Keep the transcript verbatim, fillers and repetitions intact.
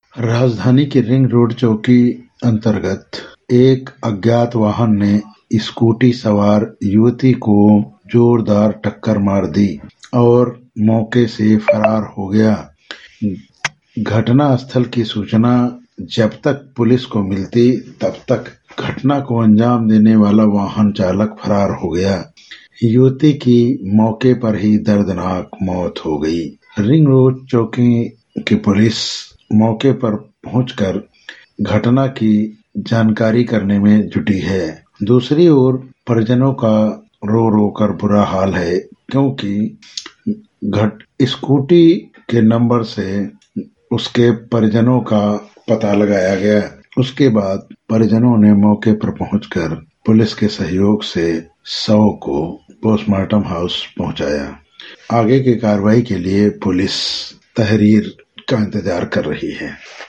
राजधानी की ring road चौकी अंतर्गत एक अज्ञात वाहन ने स्कूटी सवार युवती को जोरदार टक्कर मार दी और मौके से फरार हो गया। घटना स्थल की सूचना जब तक पुलिस को मिलती तब तक घटना को अंजाम देने वाला वाहन चालक फरार हो गया। युवती की मौके पर ही दर्दनाक मौत हो गई। रिंग रोड चौकी की पुलिस मौके पर पहुंचकर घटना की जानकारी करने में जुटी है। दूसरी ओर परिजनों का रो रो कर बुरा हाल है, क्योंकि घट स्कूटी के नंबर से उसके परिजनों का पता लगाया गया। उसके बाद परिजनों ने मौके पर पहुंचकर पुलिस के सहयोग से शव को पोस्टमार्टम हाउस पहुंचाया। आगे की कार्रवाई के लिए पुलिस तहरीर का इंतजार कर रही है।